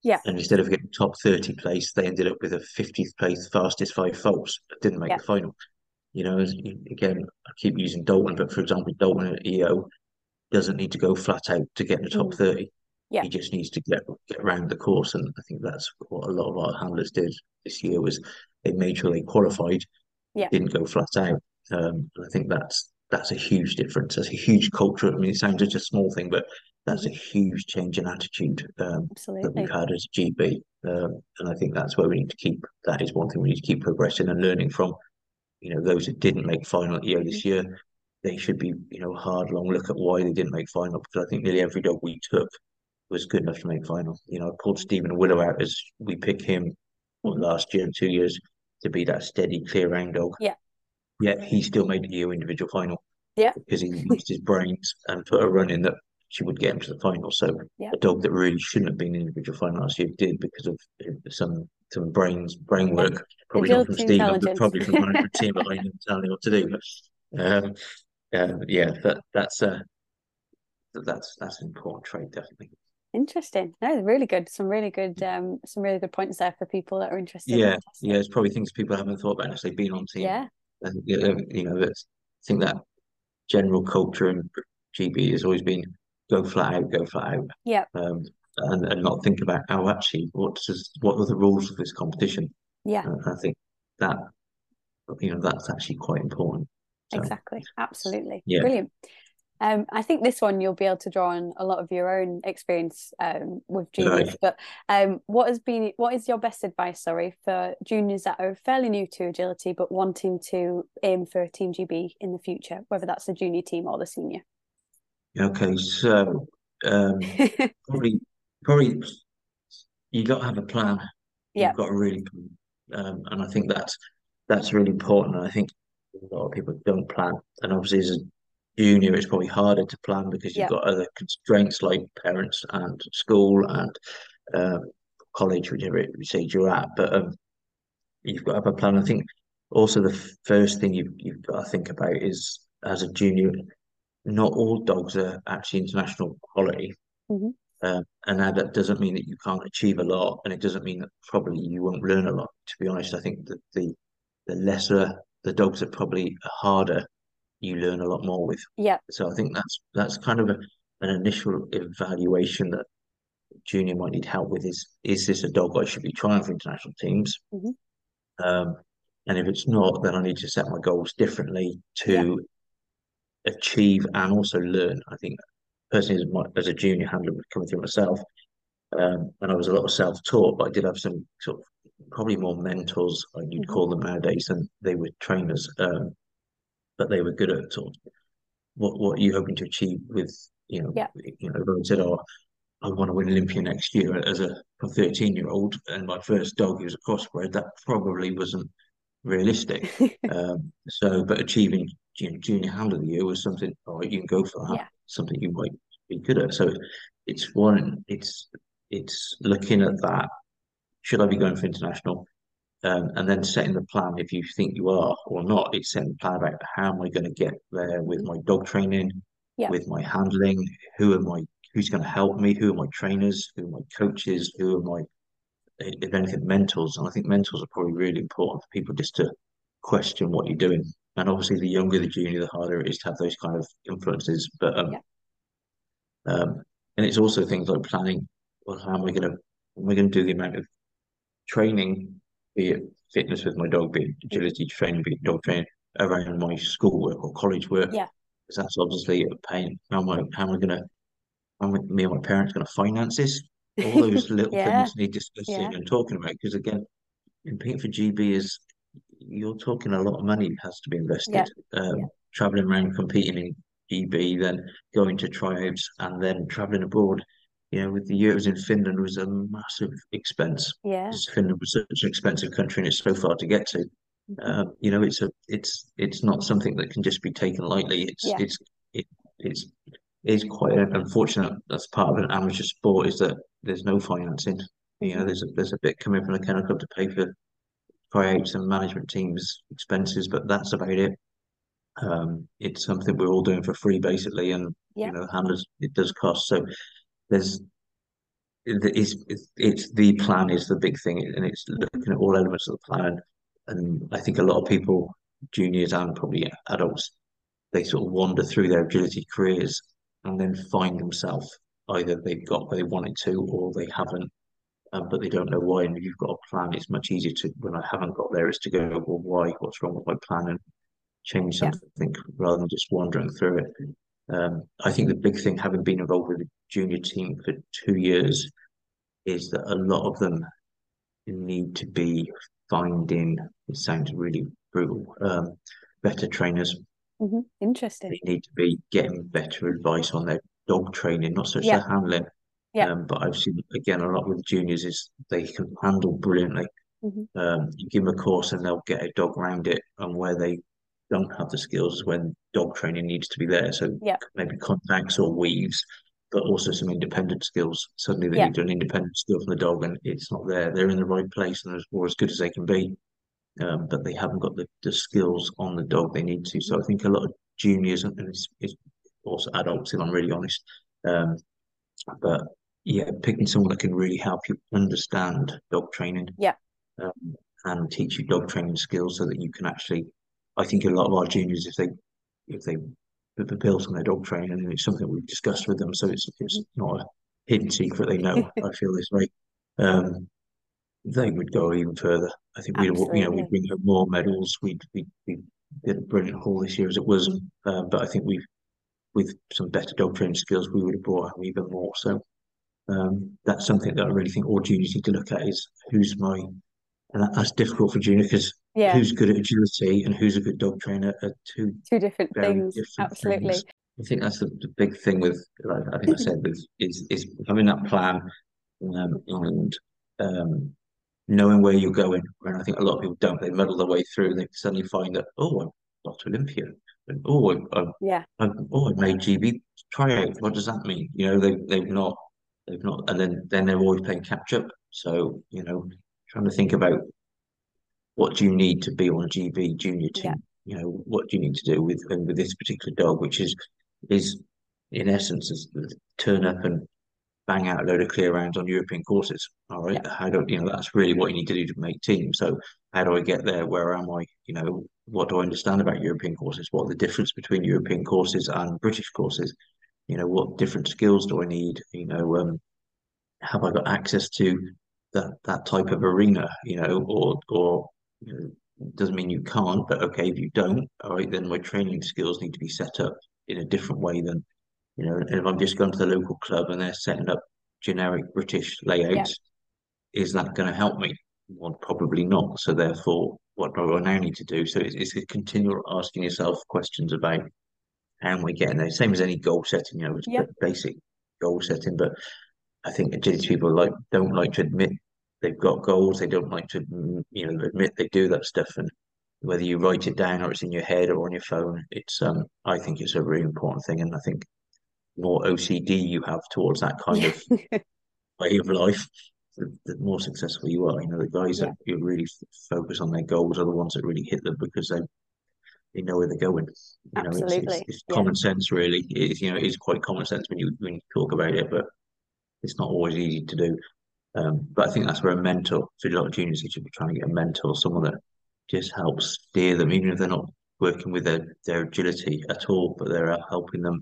Yeah. And instead of getting top 30 place, they ended up with a 50th place fastest five foals, but didn't make Yeah. the final. Again, I keep using Dalton, but for example, Dalton at EO doesn't need to go flat out to get in the top 30. Yeah. He just needs to get around the course, and I think that's what a lot of our handlers did this year. Was they made sure they qualified, Yeah. didn't go flat out. And I think that's a huge difference. That's a huge culture. I mean, it sounds such a small thing, but that's a huge change in attitude that we've Absolutely. had as a GB. And I think that's where we need to keep. That is one thing we need to keep progressing and learning from. Those that didn't make final year this year, they should be, hard long look at why they didn't make final, because I think nearly every dog we took was good enough to make final. I pulled Stephen Willow out as we picked him last year and 2 years to be that steady, clear round dog. Yeah. Yet he still made the EU individual final Yeah. because he used his brains and put a run in that she would get him to the final. So Yeah. a dog that really shouldn't have been in individual final last year did because of some brain work. Probably not from Agility, Stephen, but intelligence. probably from the management team behind him telling him what to do. But yeah, that's an important trait, definitely. Interesting. No, really good. Some really good points there for people that are interested. Yeah, Fantastic. yeah, it's probably things people haven't thought about necessarily being on team. Yeah. And I think that general culture in GB has always been go flat out, go flat out. Yeah. And not think about, oh, actually, what are the rules of this competition? Yeah. I think that that's actually quite important. So, Exactly. Absolutely. yeah. Brilliant. I think this one you'll be able to draw on a lot of your own experience with juniors. Right. But what is your best advice, for juniors that are fairly new to agility but wanting to aim for Team GB in the future, whether that's the junior team or the senior? Okay, so probably you got to have a plan. Yeah. You've got to really, and I think that's really important. And I think a lot of people don't plan, and obviously as a junior, it's probably harder to plan because you've Yeah. got other constraints like parents and school and college, whichever stage you're at. But you've got to have a plan. I think also the first thing you've got to think about is as a junior, not all dogs are actually international quality. Mhm. And that doesn't mean that you can't achieve a lot, and it doesn't mean that probably you won't learn a lot. To be honest, I think that the lesser the dogs that probably are harder, you learn a lot more with. Yeah. So I think that's kind of an initial evaluation that junior might need help with is this a dog I should be trying for international teams? Mhm. And if it's not, then I need to set my goals differently Yeah. to achieve and also learn. I think personally, as a junior handler coming through myself, and I was a lot of self-taught, but I did have some sort of probably more mentors, like you'd Mhm. call them nowadays, than they were trainers. But they were good at sort of what are you hoping to achieve with, Yeah. everyone said, oh, I want to win Olympia next year as a 13-year-old, and my first dog was a crossbred. That probably wasn't realistic. But achieving junior handler of the year was something. All right, you can go for that. Yeah. Something you might be good at. So it's one. It's looking at that. Should I be going for international? And then setting the plan if you think you are or not. It's setting the plan about how am I going to get there with my dog training, Yeah. with my handling. Who's going to help me? Who are my trainers? Who are my coaches? Who are my, if anything, mentors? And I think mentors are probably really important for people just to question what you're doing. And obviously, the younger the junior, the harder it is to have those kind of influences. But Yeah. and it's also things like planning. Well, how am I going to do the amount of training, be it fitness with my dog, be it agility training, be it dog training around my schoolwork or college work? Yeah. Because that's obviously a pain. How am I going to? How am me and my parents going to finance this? All those little Yeah. things need discussing Yeah. and talking about. Because again, competing for GB is you're talking a lot of money has to be Yeah. invested. Traveling around competing in GB, then going to tryouts, and then traveling abroad. With the years in Finland was a massive expense. Yeah. Because Finland was such an expensive country and it's so far to get to. It's not something that can just be taken lightly. Yeah. It's quite unfortunate. That's part of an amateur sport is that there's no financing. There's a bit coming from the kennel club to pay for tryouts and management teams' expenses, but that's about it. It's something we're all doing for free basically, and Yeah. handlers it does cost. So there's it's the plan is the big thing, and it's looking at all elements of the plan. And I think a lot of people, juniors and probably adults, they sort of wander through their agility careers and then find themselves either they've got where they wanted to or they haven't, but they don't know why. And if you've got a plan, it's much easier to, when I haven't got there, is to go, well, why? What's wrong with my plan? And change Yeah. something rather than just wandering through it. I think the big thing, having been involved with the junior team for 2 years, is that a lot of them need to be finding, it sounds really brutal, better trainers. Interesting. They need to be getting better advice on their dog training, not so much Yeah. their handling. Yeah. But I've seen, again, a lot with juniors is they can handle brilliantly. You give them a course and they'll get a dog around it, and where they don't have the skills when dog training needs to be there. So Yeah. maybe contacts or weaves, but also some independent skills. Suddenly they Yeah. need to do an independent skill from the dog, and it's not there. They're in the right place and they're as good as they can be, but they haven't got the skills on the dog they need to. So I think a lot of juniors, and it's also adults, if I'm really honest, um, but yeah, picking someone that can really help you understand dog training, Yeah. um, and teach you dog training skills so that you can actually. I think a lot of our juniors, if they built on their dog training, and it's something we've discussed with them, so it's not a hidden secret. They know I feel this way. They would go even further. I think we'd Absolutely. bring home more medals. We did a brilliant haul this year as it was, but I think with some better dog training skills, we would have brought home even more. So that's something that I really think all juniors need to look at is who's my, and that's difficult for junior because Yeah. who's good at agility and who's a good dog trainer are two Two different very things. different Absolutely. things. I think that's the big thing with, like I think I said, with is having that plan, and um, knowing where you're going. And I think a lot of people don't. They muddle their way through. They suddenly find that, oh, I've got to Olympia, and Yeah. I've made GB tryout. What does that mean? They've not, and then they're always playing catch up. So trying to think about what do you need to be on a GB junior Yeah. team. What do you need to do with this particular dog, which is in essence is turn up and bang out a load of clear rounds on European courses. All right. Yeah. How do that's really what you need to do to make teams. So how do I get there? Where am I? What do I understand about European courses? What are the difference between European courses and British courses? What different skills do I need? Have I got access to that type of arena? Or doesn't mean you can't, but okay, if you don't, all right, then my training skills need to be set up in a different way than and if I'm just going to the local club and they're setting up generic British Yeah. layouts, is that going to help me? Well, probably not. So therefore, what do I now need to do? So it's a continual asking yourself questions about how am we getting there? Same as any goal setting, it's Yeah. basic goal setting. But I think agility people don't like to admit they've got goals. They don't like to admit they do that stuff. And whether you write it down or it's in your head or on your phone, it's I think it's a really important thing. And I think more OCD you have towards that kind Yeah. of way of life, the more successful you are. The guys that Yeah. you really focus on their goals are the ones that really hit them because they know where they're going. Absolutely. It's Yeah. common sense, really. It is quite common sense when you talk about it, but it's not always easy to do. But I think that's where a mentor, for a lot of juniors, you should be trying to get a mentor, someone that just helps steer them, even if they're not working with their agility at all, but they're helping them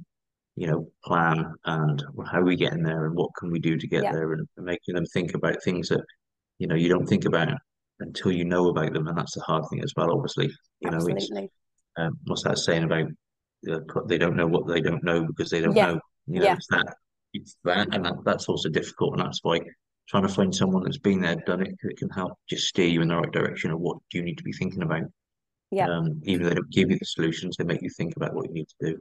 plan and how are we getting there and what can we do to get Yeah. there, and making them think about things that you don't think about until you know about them, and that's the hard thing as well. Obviously, it's Absolutely. what's that saying about they don't know what they don't know because they don't Yeah. know. Yeah. It's that, and that's also difficult, and that's why trying to find someone that's been there, done it, that can help just steer you in the right direction of what do you need to be thinking about. Yeah. Even though they don't give you the solutions, they make you think about what you need to do.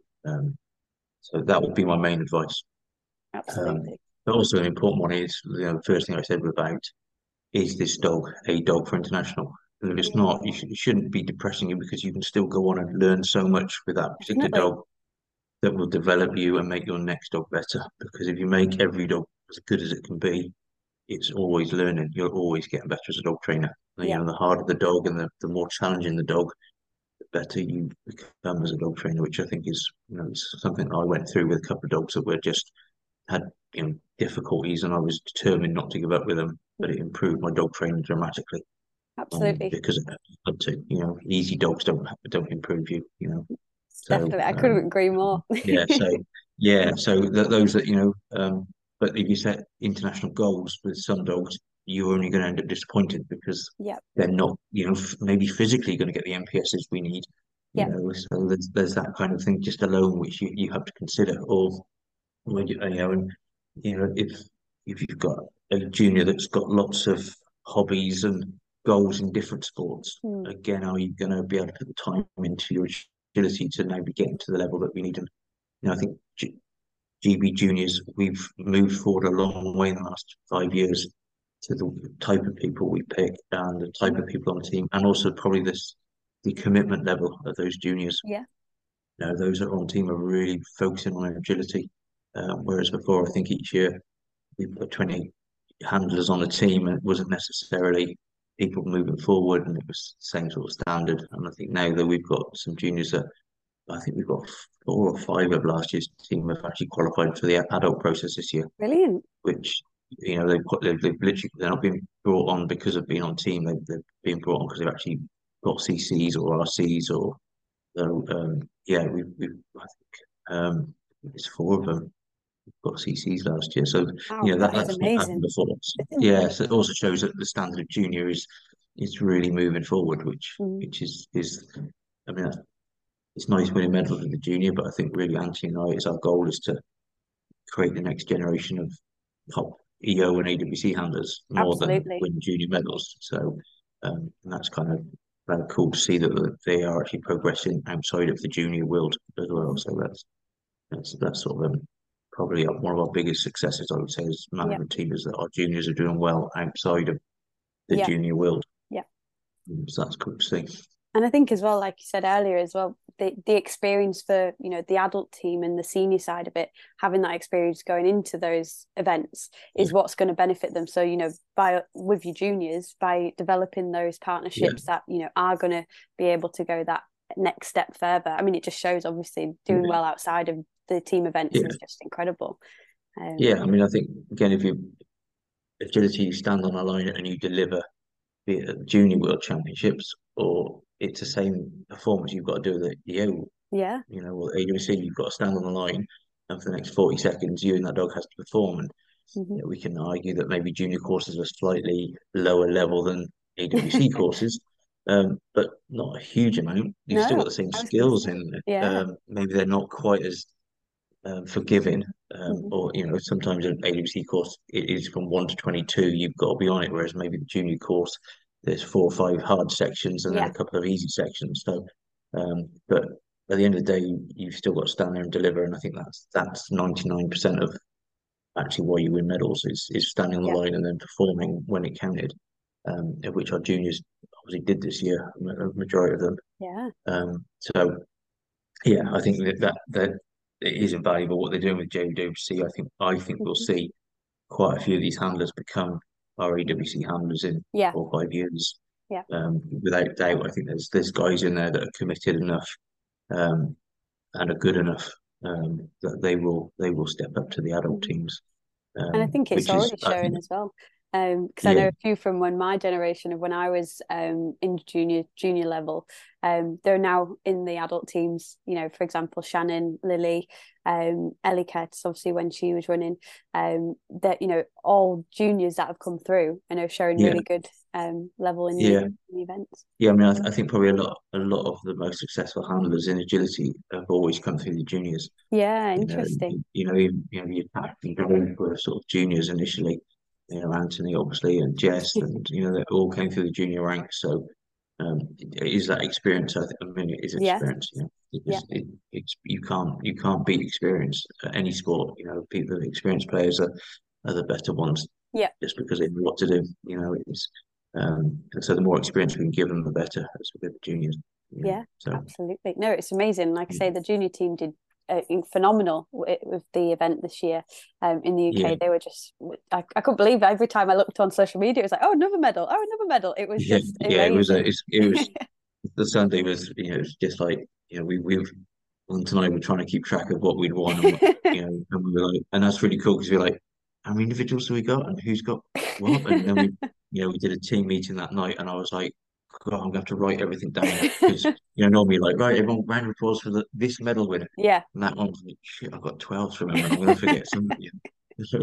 So that would be my main advice. Absolutely. But also an important one is, the first thing I said about is this dog a dog for international? And if it's not, you shouldn't be depressing you because you can still go on and learn so much with that particular Definitely. dog that will develop you and make your next dog better. Because if you make every dog as good as it can be, it's always learning. You're always getting better as a dog trainer. And, Yeah. the harder the dog and the more challenging the dog, the better you become as a dog trainer, which I think is, it's something I went through with a couple of dogs that were just had difficulties, and I was determined not to give up with them. But it improved my dog training dramatically, Absolutely. because of that. Up to, easy dogs don't improve you, So Definitely. I couldn't agree more. yeah, so those that but if you set international goals with some dogs, you're only going to end up disappointed because Yeah. they're not, maybe physically going to get the MPSs we need. Yeah. So there's that kind of thing just alone which you have to consider. Or when if you've got a junior that's got lots of hobbies and goals in different sports, Mm. again, are you going to be able to put the time into your agility to now be getting to the level that we need? And I think GB juniors, we've moved forward a long way in the last 5 years to the type of people we pick and the type of people on the team, and also probably the commitment level of those juniors. Yeah. Those that are on the team are really focusing on agility, whereas before, I think each year we put 20 handlers on a team, and it wasn't necessarily people moving forward, and it was the same sort of standard. And I think now that we've got some juniors that I think we've got 4 or 5 of last year's team have actually qualified for the adult process this year, Brilliant. which they've literally, they're not being brought on because of being on team. They've been brought on because they've actually got CCs or RCs or yeah, I think it's 4 of them got CCs last year. So Wow, that is that's not happened amazing. before. So, yeah, so it also shows that the standard of junior is really moving forward, which Mm. is I mean it's nice winning medals with the junior, but I think really Anthony and I, it's our goal is to create the next generation of top EO and AWC handlers more than Absolutely. win junior medals. So and that's kind of very cool to see that they are actually progressing outside of the junior world as well. Mhm. So that's sort of probably one of our biggest successes, I would say, as Yeah. management team, is that our juniors are doing well outside of the Yeah. junior world. Yeah. So that's cool to see. And I think as well, like you said earlier as well, the experience for, the adult team and the senior side of it, having that experience going into those events is what's going to benefit them. So, with your juniors, by developing those partnerships that, are going to be able to go that next step further. I mean, it just shows obviously doing well outside of the team events Yeah. is just incredible. Yeah, I mean, I think again, if you agility, you stand on a line and you deliver, be it at junior world championships or it's the same performance you've got to do at the EO, Yeah. or AWC, you've got to stand on the line, and for the next 40 seconds, you and that dog has to perform. And Mm-hmm. we can argue that maybe junior courses are slightly lower level than AWC courses, but not a huge amount. You've still got No, the same I was going to skills say, in. yeah. Maybe they're not quite as forgiving, Mm-hmm. or sometimes an AWC course it is from 1 to 22. You've got to be on it, whereas maybe the junior course there's 4 or 5 hard sections and then Yeah. a couple of easy sections. So, but at the end of the day, you've still got to stand there and deliver, and I think that's 99% of actually why you win medals is standing on the Yeah. line and then performing when it counted, of which our juniors obviously did this year, a majority of them. Yeah. So yeah, I think that it is invaluable what they're doing with JWC. I think we'll Mm-hmm. see quite a few of these handlers become our AWC handlers in Yeah. 4 or 5 years. Yeah. Without doubt, I think there's guys in there that are committed enough, and are good enough, that they will step up to the adult Mm-hmm. teams, And I think it's which is already I think showing as well. Because I yeah know a few from when my generation of when I was in junior level, they're now in the adult teams. For example, Shannon, Lily, Ellie Kurtz, obviously when she was running, that all juniors that have come through and are showing yeah really good level in yeah the events. yeah. I mean, I think probably a lot of the most successful handlers in agility have always come through the juniors. Yeah, You know, interesting. even the attacking group were sort of juniors initially. Anthony obviously and Jess, and they all came through the junior ranks. So it is that experience. I mean, it is Yeah, experience. yeah, It's you can't beat experience at any sport. People, experienced players are the better ones yeah, just because they know what to do. It's and so the more experience we can give them, the better. As with the juniors. yeah, So absolutely. No, it's amazing. Like I yeah, say, the junior team did phenomenal with the event this year in the yeah, UK. They were just, I couldn't believe it. Every time I looked on social media, it was like, oh, another medal, oh, another medal. It was yeah, just yeah. amazing. It was the Sunday was it's just like we've on tonight we're trying to keep track of what we'd won, and and we were like, and that's really cool because we're like how many individuals have we got and who's got what? And then we did a team meeting that night, and I was like, God, I'm gonna have to write everything down because normally like, right, everyone round of applause for this medal winner, Yeah. and that one was like, shit, I've got 12 to remember, and I'm gonna forget somebody. So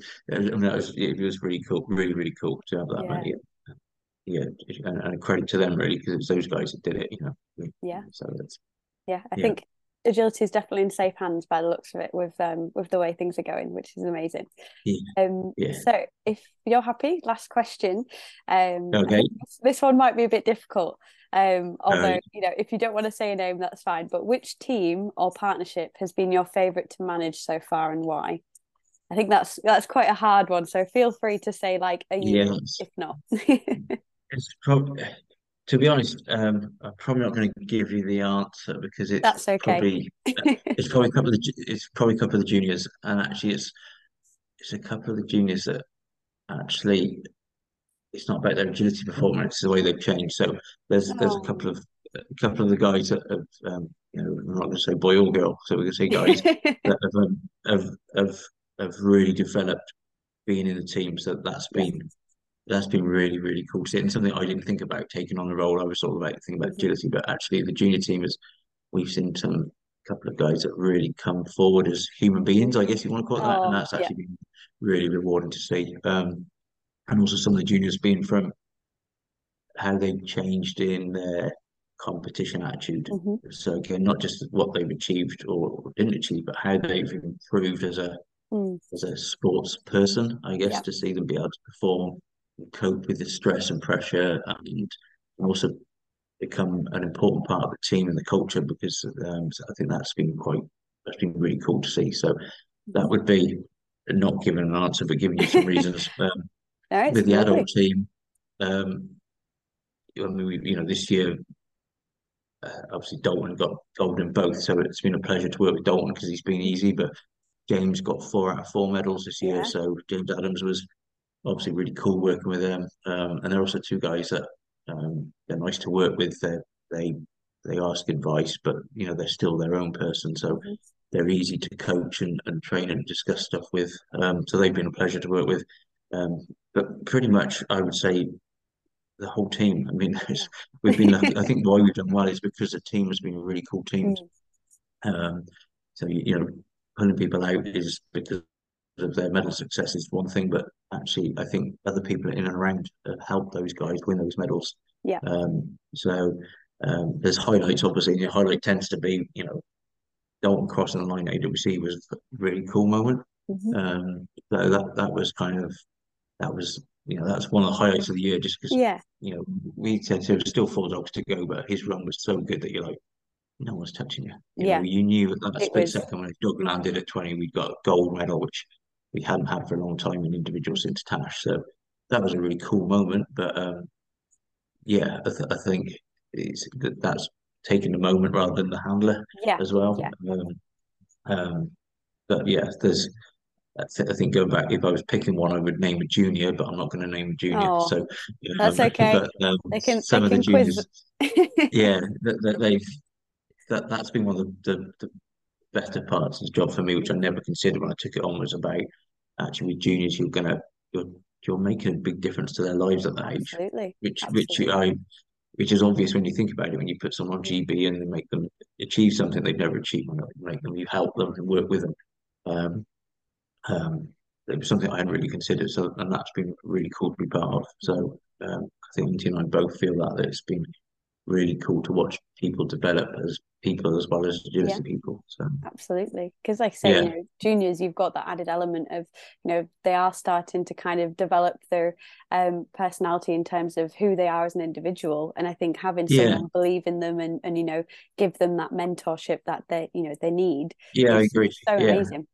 it was really cool, really really cool to have that Yeah. many. Yeah, and a credit to them really because it was those guys that did it, Yeah. So that's Yeah, I yeah, think agility is definitely in safe hands by the looks of it with the way things are going, which is amazing. yeah, yeah. So if you're happy, last question. I Okay. think this one might be a bit difficult. Uh, Although, if you don't want to say a name, that's fine. But which team or partnership has been your favorite to manage so far and why? I think that's quite a hard one. So feel free to say like a yeah, year, if not. it's probably to be honest, I'm probably not going to give you the answer because That's okay. it's probably a couple of it's probably a couple of the juniors, and actually it's a couple of the juniors that actually it's not about their agility performance, it's the way they've changed. So there's Oh. a couple of the guys that have I'm not going to say boy or girl, so we're going to say guys that have really developed being in the team. So Yeah. that's been really really cool to see, and something I didn't think about taking on the role. I was sort of about thinking about Mhm. agility, but actually the junior team is we've seen some couple of guys that really come forward as human beings, I guess you want to call it that, and Oh, that's yeah. actually been really rewarding to see. And also some of the juniors being from how they've changed in their competition attitude. Hmm. So again, not just what they've achieved or didn't achieve, but how they've improved Mm. as a sports person, I guess, Yeah. to see them be able to perform, and cope with the stress and pressure, and also become an important part of the team and the culture because so I think that's been really cool to see. So that Mhm. would be not giving an answer, but giving you some reasons. No, it's With the adult lovely. team, um, I mean, this year obviously Dalton got gold in both, so it's been a pleasure to work with Dalton because he's been easy. But James got 4 out of 4 medals this year, Yeah. so James Adams was obviously really cool working with them. And they're also two guys that they're nice to work with. They they ask advice, but they're still their own person, so Hmm. they're easy to coach and train and discuss stuff with. So they've been a pleasure to work with. Um, but pretty much, I would say the whole team. I mean, we've been lucky. I think why we've done well is because the team has been a really cool team. Mm. Um, so pulling people out is because of their medal success is one thing, but actually, I think other people in and around have helped those guys win those medals. Yeah. So there's highlights, obviously, and the highlight tends to be, Dalton crossing the line at AWC was a really cool moment. Hmm. So that was, that's one of the highlights of the year, just because, Yeah. we said there was still 4 dogs to go, but his run was so good that you're like, no one's touching you. Yeah. You knew at that It split was. second when his dog landed at 20, we got a gold medal, which we hadn't had for a long time in individual Mhm. since Tash. So that was a really cool moment. But yeah, I think that's taking the moment rather than the handler Yeah. as well. Yeah. Um, but yeah, I think going back, if I was picking one, I would name a junior, but I'm not going to name a junior. Oh, So, that's okay. but They some of the can quiz. juniors, yeah, that's been one of the better parts of the job for me, which I never considered when I took it on, was about actually with juniors, you're you're making a big difference to their lives at that age, Absolutely. which which Absolutely. I which is obvious when you think about it. When you put someone on Mm. GB and make them achieve something they've never achieved, you help them and work with them. Um, um, it was something I hadn't really considered, so and that's been really cool to be part of. Mhm. So I think Lindsay and I both feel that it's been really cool to watch people develop as people as well as Yeah. agility people. So Absolutely. Because, like I say, yeah, juniors, you've got that added element of, they are starting to kind of develop their personality in terms of who they are as an individual. And I think having yeah, someone believe in them and give them that mentorship that they need yeah, I is agree. so Yeah, amazing.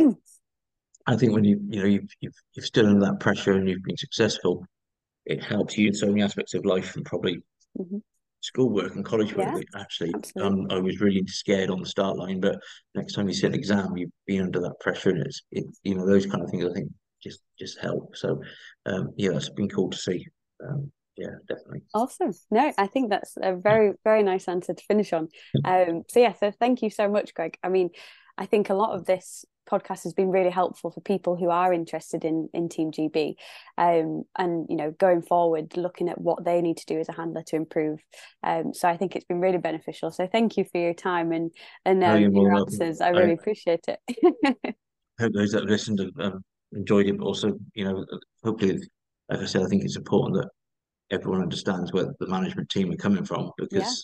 I think when you've stood under that pressure and you've been successful, it helps you in so many aspects of life and probably Hmm. schoolwork and college work. Yeah, That actually, absolutely. I was really scared on the start line, but next time you sit an exam, you've been under that pressure, and those kind of things. I think just help. So yeah, that's been cool to see. Yeah, definitely. Awesome. No, I think that's a very, very nice answer to finish on. So yeah, so thank you so much, Greg. I mean, I think a lot of this podcast has been really helpful for people who are interested in Team GB, and going forward, looking at what they need to do as a handler to improve. So I think it's been really beneficial. So thank you for your time and your answers. I really appreciate it. I hope those that listened have enjoyed it, but also, hopefully, like I said, I think it's important that everyone understands where the management team are coming from, because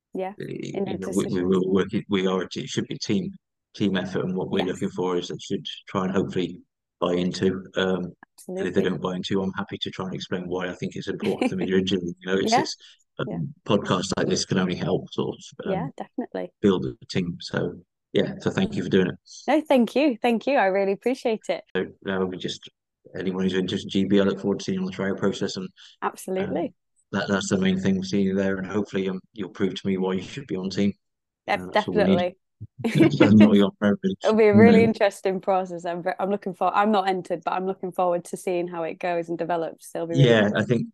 it should be team effort, and what we're looking for is they should try and hopefully buy into. And if they don't buy into, I'm happy to try and explain why I think it's important to me originally. Podcasts like this can only help sort of definitely build a team. So thank you for doing it. No, thank you. I really appreciate it. So anyone who's interested in GB, I look forward to seeing you on the trial process, and absolutely. That's the main thing, seeing you there, and hopefully you'll prove to me why you should be on team. Definitely. It'll be a really interesting process. I'm looking forward. I'm not entered, but I'm looking forward to seeing how it goes and develops. It'll be really I think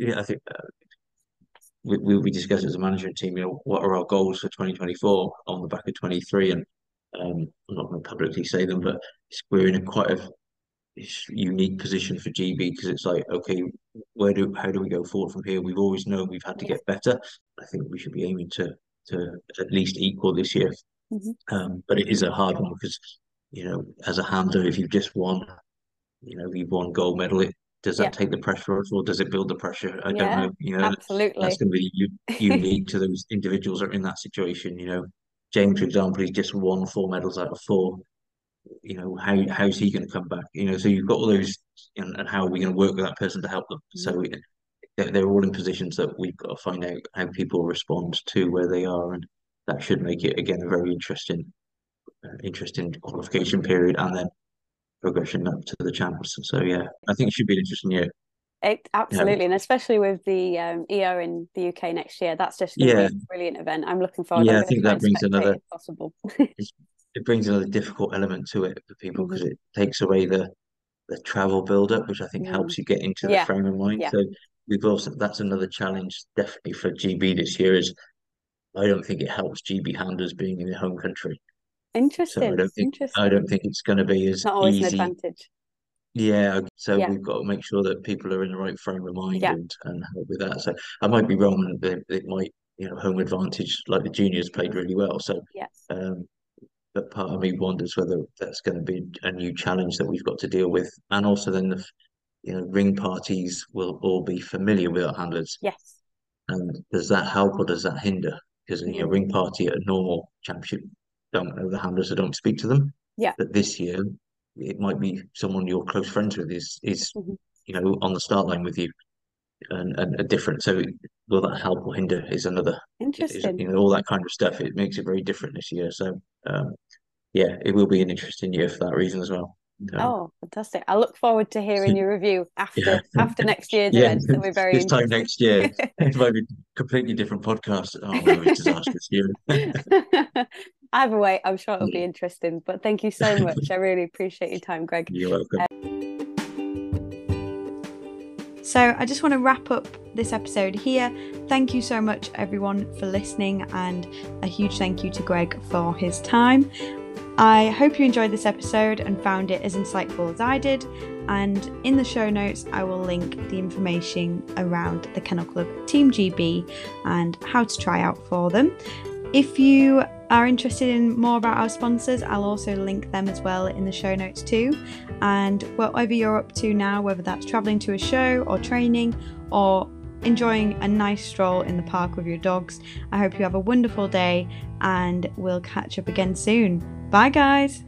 we discussed as a management team, what are our goals for 2024 on the back of 23, and I'm not going to publicly say them, but we're in quite a unique position for GB, because it's like, okay, how do we go forward from here? We've always known we've had to get better. I think we should be aiming to at least equal this year. But it is a hard one, because as a handler, if you've just won, you've won gold medal, does that take the pressure off, or does it build the pressure? I don't know. Absolutely, that's going to be unique to those individuals that are in that situation. James, for example, he's just won 4 medals out of 4. How's he going to come back? So you've got all those, and how are we going to work with that person to help them? So they're all in positions that we've got to find out how people respond to where they are, and that should make it, again, a very interesting qualification period, and then progression up to the champs. So I think it should be an interesting year. Absolutely, and especially with the EO in the UK next year, that's just going to be a brilliant event. I'm looking forward. I think that brings another possible. It brings another difficult element to it for people, because it takes away the travel build up, which I think helps you get into the frame of mind. So that's another challenge definitely for GB this year. Is I don't think it helps GB handlers being in their home country. Interesting. So I don't think it's going to be as not always easy. An advantage. So we've got to make sure that people are in the right frame of mind and help with that. So I might be wrong. It might, home advantage, like the juniors played really well. So but part of me wonders whether that's going to be a new challenge that we've got to deal with. And also then ring parties will all be familiar with our handlers. Yes. And does that help or does that hinder? Because a ring party at a normal championship don't know the handlers, so don't speak to them. But this year, it might be someone you're close friends with is on the start line with you, and a different. So will that help or hinder is another interesting. All that kind of stuff. It makes it very different this year. So it will be an interesting year for that reason as well. Oh, fantastic! I look forward to hearing your review after next year's event. That'll be very this time next year. It might be a completely different podcast. Oh, it was disastrous year. Either way, I'm sure it'll be interesting. But thank you so much. I really appreciate your time, Greg. You're welcome. So I just want to wrap up this episode here. Thank you so much, everyone, for listening, and a huge thank you to Greg for his time. I hope you enjoyed this episode and found it as insightful as I did. And in the show notes, I will link the information around the Kennel Club Team GB and how to try out for them. If you are interested in more about our sponsors, I'll also link them as well in the show notes too. And whatever you're up to now, whether that's traveling to a show or training or enjoying a nice stroll in the park with your dogs, I hope you have a wonderful day, and we'll catch up again soon. Bye guys!